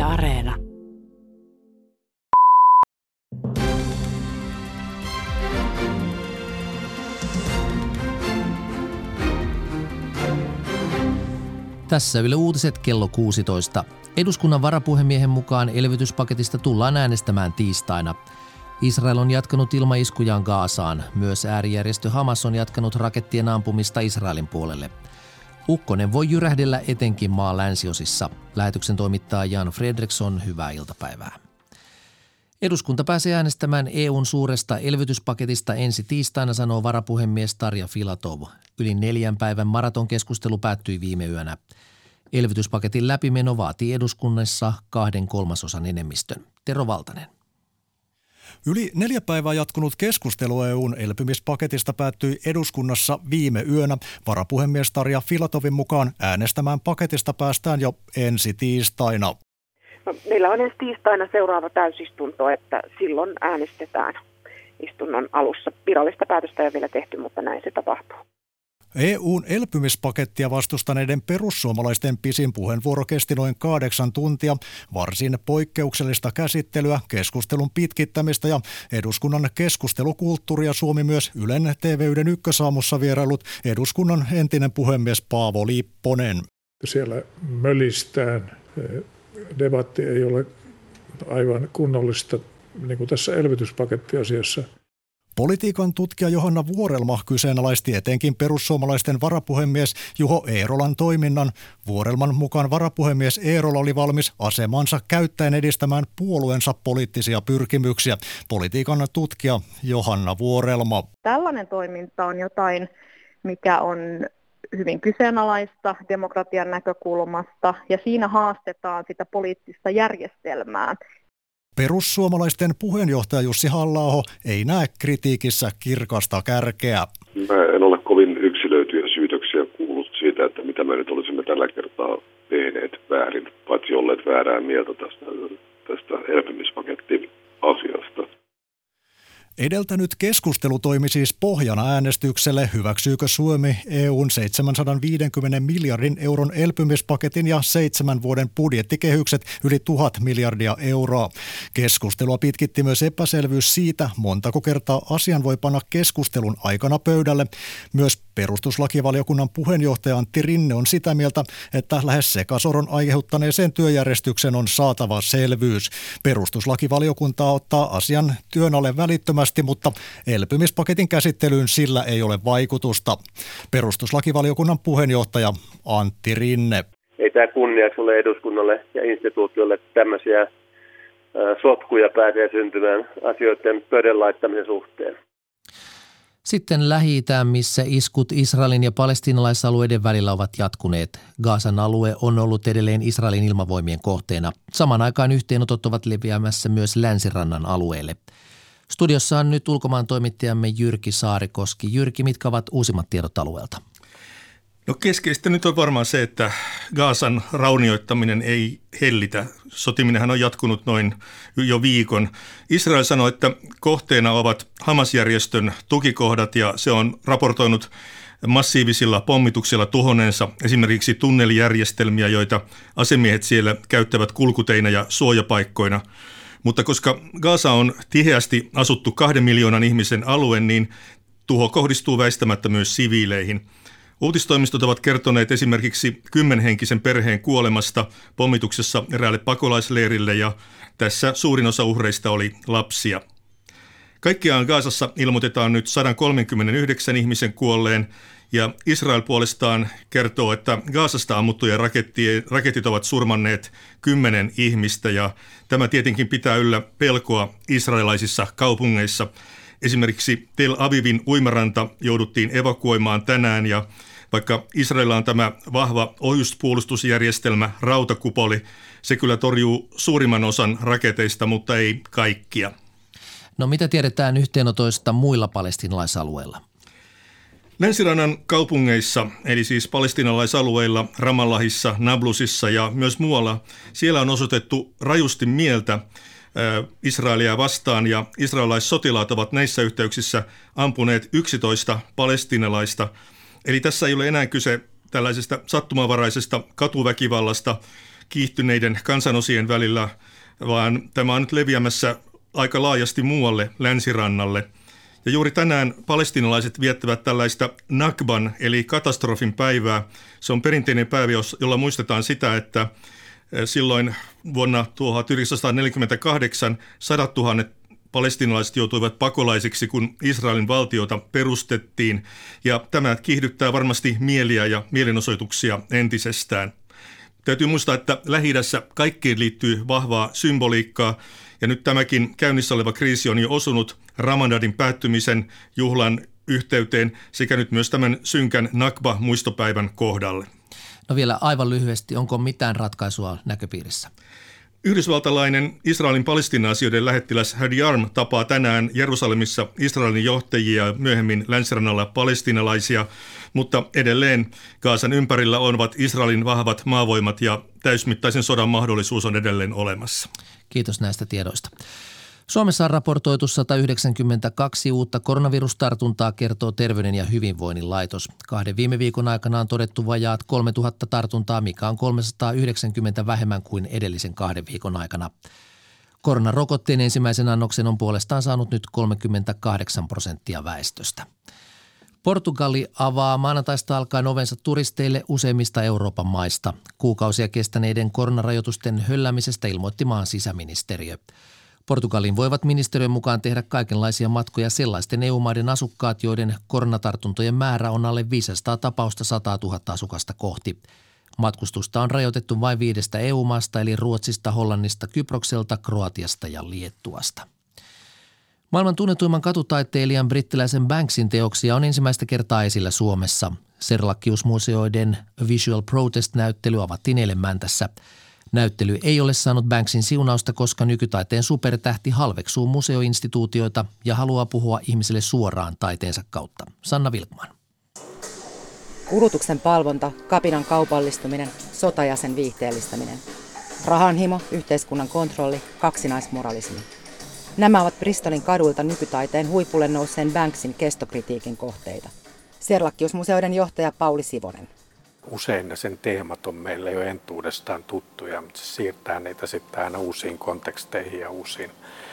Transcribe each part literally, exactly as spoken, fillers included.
Areena. Tässä Yle Uutiset kello kuusitoista. Eduskunnan varapuhemiehen mukaan elvytyspaketista tullaan äänestämään tiistaina. Israel on jatkanut ilmaiskujaan Gazaan. Myös äärijärjestö Hamas on jatkanut rakettien ampumista Israelin puolelle. Ukkonen voi jyrähdellä etenkin maan länsiosissa. Lähetyksen toimittaa Jan Fredriksson, hyvää iltapäivää. Eduskunta pääsee äänestämään E U:n suuresta elvytyspaketista ensi tiistaina, sanoo varapuhemies Tarja Filatov. Yli neljän päivän maratonkeskustelu päättyi viime yönä. Elvytyspaketin läpimeno vaatii eduskunnassa kahden kolmasosan enemmistön. Tero Valtanen. Yli neljä päivää jatkunut keskustelu E U:n elpymispaketista päättyi eduskunnassa viime yönä. Varapuhemies Tarja Filatovin mukaan äänestämään paketista päästään jo ensi tiistaina. No, meillä on ensi tiistaina seuraava täysistunto, että silloin äänestetään istunnon alussa. Virallista päätöstä ei ole vielä tehty, mutta näin se tapahtuu. E U:n elpymispakettia vastustaneiden perussuomalaisten pisin puheenvuoro kesti noin kahdeksan tuntia. Varsin poikkeuksellista käsittelyä, keskustelun pitkittämistä ja eduskunnan keskustelukulttuuria suomi myös Ylen T V yhden ykkösaamussa vierailut eduskunnan entinen puhemies Paavo Lipponen. Siellä mölistään. Debatti ei ole aivan kunnollista, niin kuin tässä elvytyspakettiasiassa. Politiikan tutkija Johanna Vuorelma kyseenalaisti etenkin perussuomalaisten varapuhemies Juho Eerolan toiminnan. Vuorelman mukaan varapuhemies Eerola oli valmis asemansa käyttäen edistämään puolueensa poliittisia pyrkimyksiä. Politiikan tutkija Johanna Vuorelma. Tällainen toiminta on jotain, mikä on hyvin kyseenalaista demokratian näkökulmasta ja siinä haastetaan sitä poliittista järjestelmää. Perussuomalaisten puheenjohtaja Jussi Halla-aho ei näe kritiikissä kirkasta kärkeä. Mä en ole kovin yksilöityjä syytöksiä kuullut siitä, että mitä me nyt olisimme tällä kertaa tehneet väärin, paitsi olleet väärää mieltä tästä, tästä elpymispakettin asiasta. Edeltänyt keskustelu toimi siis pohjana äänestykselle, hyväksyykö Suomi E U:n seitsemänsataaviisikymmentä miljardin euron elpymispaketin ja seitsemän vuoden budjettikehykset yli tuhat miljardia euroa. Keskustelua pitkitti myös epäselvyys siitä, montako kertaa asian voi panna keskustelun aikana pöydälle. Myös perustuslakivaliokunnan puheenjohtaja Antti Rinne on sitä mieltä, että lähes sekasoron aiheuttaneeseen työjärjestykseen on saatava selvyys. Perustuslakivaliokunta ottaa asian työn alle välittömästi, mutta elpymispaketin käsittelyyn sillä ei ole vaikutusta. Perustuslakivaliokunnan puheenjohtaja Antti Rinne. Ei tämä kunniaksi ole eduskunnalle ja instituutiolle tämmöisiä sotkuja pääsee syntymään asioiden pöydän laittamisen suhteen. Sitten Lähi-Itään, missä iskut Israelin ja palestiinalaisalueiden välillä ovat jatkuneet. Gazan alue on ollut edelleen Israelin ilmavoimien kohteena. Samaan aikaan yhteenotot ovat leviämässä myös Länsirannan alueelle. Studiossa on nyt ulkomaan toimittajamme Jyrki Saarikoski. Jyrki, mitkä ovat uusimmat tiedot alueelta? No keskeistä nyt on varmaan se, että Gazan raunioittaminen ei hellitä. Sotiminenhan on jatkunut noin jo viikon. Israel sanoi, että kohteena ovat Hamas-järjestön tukikohdat ja se on raportoinut massiivisilla pommituksilla tuhoneensa esimerkiksi tunnelijärjestelmiä, joita asemiehet siellä käyttävät kulkuteina ja suojapaikkoina. Mutta koska Gaza on tiheästi asuttu kahden miljoonan ihmisen alue, niin tuho kohdistuu väistämättä myös siviileihin. Uutistoimistot ovat kertoneet esimerkiksi kymmenhenkisen perheen kuolemasta pommituksessa eräälle pakolaisleirille ja tässä suurin osa uhreista oli lapsia. Kaikkiaan Gazassa ilmoitetaan nyt sata kolmekymmentäyhdeksän ihmisen kuolleen ja Israel puolestaan kertoo, että Gazasta ammuttuja raketit ovat surmanneet kymmenen ihmistä ja tämä tietenkin pitää yllä pelkoa israelaisissa kaupungeissa. Esimerkiksi Tel Avivin uimaranta jouduttiin evakuoimaan tänään ja vaikka Israelilla on tämä vahva ohjuspuolustusjärjestelmä, rautakupoli, se kyllä torjuu suurimman osan raketeista, mutta ei kaikkia. No mitä tiedetään yhteenotoista muilla palestiinalaisalueilla? Länsirannan kaupungeissa, eli siis palestiinalaisalueilla, Ramallahissa, Nablusissa ja myös muualla, siellä on osoitettu rajusti mieltä Israelia vastaan ja israelaissotilaat ovat näissä yhteyksissä ampuneet yksitoista palestiinalaista. Eli tässä ei ole enää kyse tällaisesta sattumanvaraisesta katuväkivallasta. kiihtyneiden kansanosien välillä, vaan tämä on nyt leviämässä aika laajasti muualle länsirannalle. Ja juuri tänään palestiinalaiset viettävät tällaista Nakban eli katastrofin päivää. Se on perinteinen päivä, jolla muistetaan sitä, että silloin vuonna tuhatyhdeksänsataaneljäkymmentäkahdeksan sadat tuhannet palestiinalaiset joutuivat pakolaisiksi, kun Israelin valtiota perustettiin. Ja tämä kiihdyttää varmasti mieliä ja mielenosoituksia entisestään. Täytyy muistaa, että Lähi-idässä kaikkeen liittyy vahvaa symboliikkaa. Ja nyt tämäkin käynnissä oleva kriisi on jo osunut Ramadanin päättymisen juhlan yhteyteen sekä nyt myös tämän synkän Nakba-muistopäivän kohdalle. No vielä aivan lyhyesti, onko mitään ratkaisua näköpiirissä? Yhdysvaltalainen Israelin Palestiina-asioiden lähettiläs Hadi Yarm tapaa tänään Jerusalemissa Israelin johtajia ja myöhemmin länsirannalla palestiinalaisia, mutta edelleen Gazan ympärillä ovat Israelin vahvat maavoimat ja täysmittaisen sodan mahdollisuus on edelleen olemassa. Kiitos näistä tiedoista. Suomessa on raportoitu sata yhdeksänkymmentäkaksi uutta koronavirustartuntaa, kertoo Terveyden ja hyvinvoinnin laitos. Kahden viime viikon aikana on todettu vajaat kolmetuhatta tartuntaa, mikä on kolmesataayhdeksänkymmentä vähemmän kuin edellisen kahden viikon aikana. Koronarokotteen ensimmäisen annoksen on puolestaan saanut nyt kolmekymmentäkahdeksan prosenttia väestöstä. Portugali avaa maanantaista alkaen ovensa turisteille useimmista Euroopan maista. Kuukausia kestäneiden koronarajoitusten höllämisestä ilmoitti maan sisäministeriö. Portugaliin voivat ministeriön mukaan tehdä kaikenlaisia matkoja sellaisten E U-maiden asukkaat, joiden koronatartuntojen määrä on alle viisisataa tapausta sata tuhatta asukasta kohti. Matkustusta on rajoitettu vain viidestä E U-maasta eli Ruotsista, Hollannista, Kyprokselta, Kroatiasta ja Liettuasta. Maailman tunnetuimman katutaiteilijan brittiläisen Banksin teoksia on ensimmäistä kertaa esillä Suomessa. Serlakkiusmuseoiden Visual Protest-näyttely avattiin eilen Mäntässä. Näyttely ei ole saanut Banksin siunausta, koska nykytaiteen supertähti halveksuu museoinstituutioita ja haluaa puhua ihmisille suoraan taiteensa kautta. Sanna Vilkman. Kulutuksen palvonta, kapinan kaupallistuminen, sota ja sen viihteellistäminen. Rahanhimo, yhteiskunnan kontrolli, kaksinaismoralismi. Nämä ovat Bristolin kaduilta nykytaiteen huipulle nousseen Banksin kestokritiikin kohteita. Serlakkiusmuseoiden johtaja Pauli Sivonen. Usein sen teemat on meille jo entuudestaan tuttuja, mutta se siirtää niitä sitten aina uusiin konteksteihin ja uusiin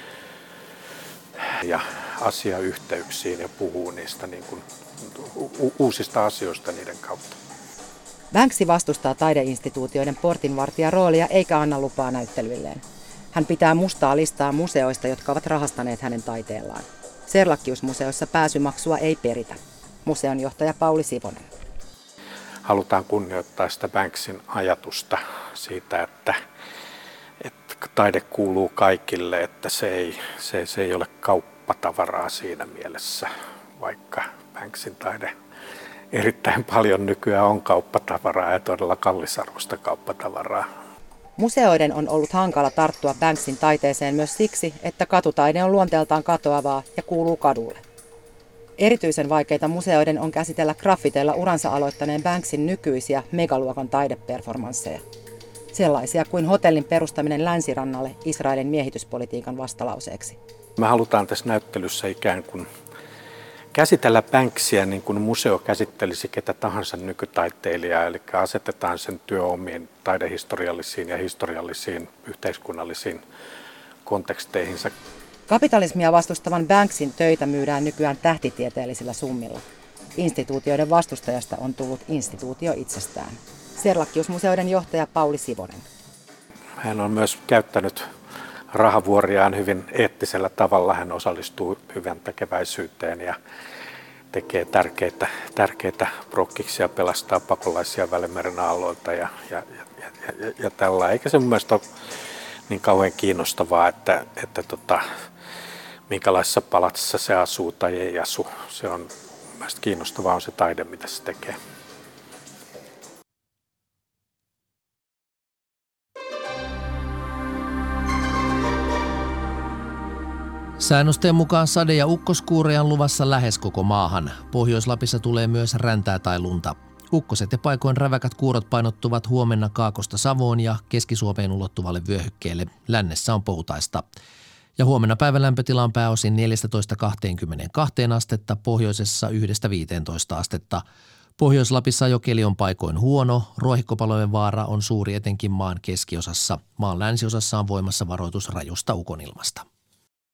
ja asiayhteyksiin ja puhuu niistä niin kuin u- uusista asioista niiden kautta. Banksy vastustaa taideinstituutioiden portinvartijan roolia eikä anna lupaa näyttelyilleen. Hän pitää mustaa listaa museoista, jotka ovat rahastaneet hänen taiteellaan. Serlakkiusmuseossa pääsymaksua ei peritä. Museon johtaja Pauli Sivonen. Halutaan kunnioittaa sitä Banksin ajatusta siitä, että, että taide kuuluu kaikille, että se ei, se, se ei ole kauppatavaraa siinä mielessä, vaikka Banksin taide erittäin paljon nykyään on kauppatavaraa ja todella kallisarvoista kauppatavaraa. Museoiden on ollut hankala tarttua Banksin taiteeseen myös siksi, että katutaide on luonteeltaan katoavaa ja kuuluu kadulle. Erityisen vaikeita museoiden on käsitellä graffiteilla uransa aloittaneen Banksin nykyisiä megaluokan taideperformansseja. Sellaisia kuin hotellin perustaminen länsirannalle Israelin miehityspolitiikan vastalauseeksi. Me halutaan tässä näyttelyssä ikään kuin käsitellä Banksia niin kuin museo käsittelisi ketä tahansa nykytaiteilijaa, eli asetetaan sen työ omiin taidehistoriallisiin ja historiallisiin yhteiskunnallisiin konteksteihinsa. Kapitalismia vastustavan Banksin töitä myydään nykyään tähtitieteellisillä summilla. Instituutioiden vastustajasta on tullut instituutio itsestään. Serlakkiusmuseoiden johtaja Pauli Sivonen. Hän on myös käyttänyt rahavuoriaan hyvin eettisellä tavalla. Hän osallistuu hyvän tekeväisyyteen ja tekee tärkeitä, tärkeitä prokkiksia, pelastaa pakolaisia Välimeren aalloilta ja, ja, ja, ja, ja tällä. Eikä se mun mielestä ole niin kauhean kiinnostavaa, että, että tota, minkälaisessa palatsissa se asuu tai ei asu. Se on mielestäni kiinnostavaa on se taide, mitä se tekee. Säännösten mukaan sade- ja ukkoskuureja on luvassa lähes koko maahan. Pohjois-Lapissa tulee myös räntää tai lunta. Ukkoset ja paikoin räväkät kuurot painottuvat huomenna Kaakosta Savoon ja Keski-Suomeen ulottuvalle vyöhykkeelle. Lännessä on poutaista. Ja huomenna päivän lämpötila on pääosin neljätoista kaksikymmentäkaksi astetta, pohjoisessa yhdestä viiteentoista astetta. Pohjois-Lapissa ajokeli on paikoin huono, ruohikkopalojen vaara on suuri etenkin maan keskiosassa. Maan länsiosassa on voimassa varoitus rajusta ukonilmasta.